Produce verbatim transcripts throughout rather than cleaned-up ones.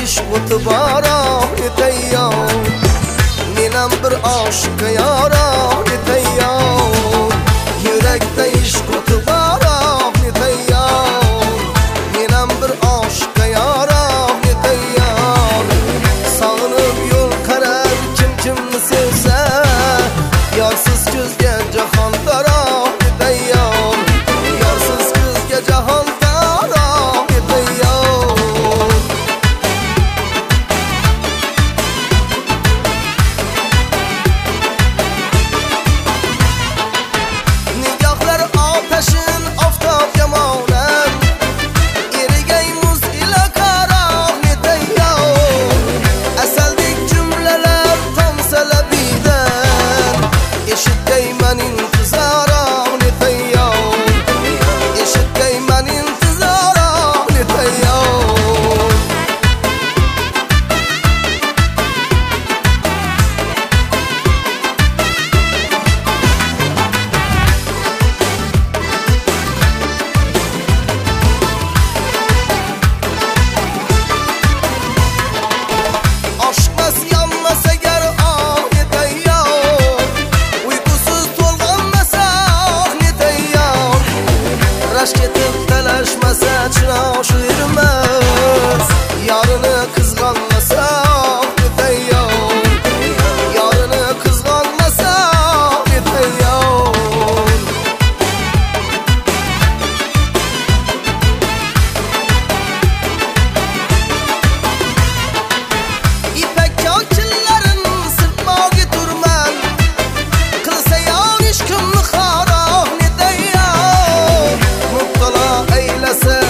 ish o'ti bor tayyor menam bir oshiqqa yoron tayyor yurakda ish o'ti bor tayyor menam bir oshiqqa yoron tayyor sog'inib yo'l qarar kim kimni sevsa yorsiz ko'zga jahon taro tayyor yorsiz ko'zga jahon Çınaşı yürümez yarını kızganmasa tayyor yarını kızganmasa tayyor İpek kakillerin sırtmağı durman kılsa yan işkimli xarab tayyor muttala eylese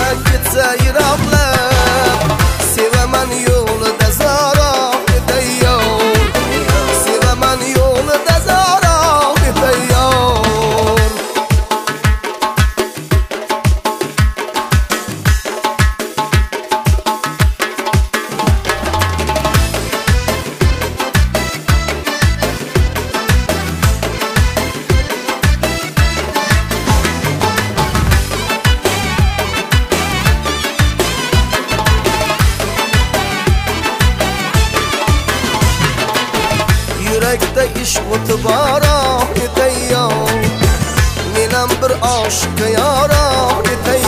sevaman yo'lida zaroq tayyor sevaman yo'lida zaroq tayyor yurakda ish o'ti bor tayyor menam bir oshiqqa yoron tayyor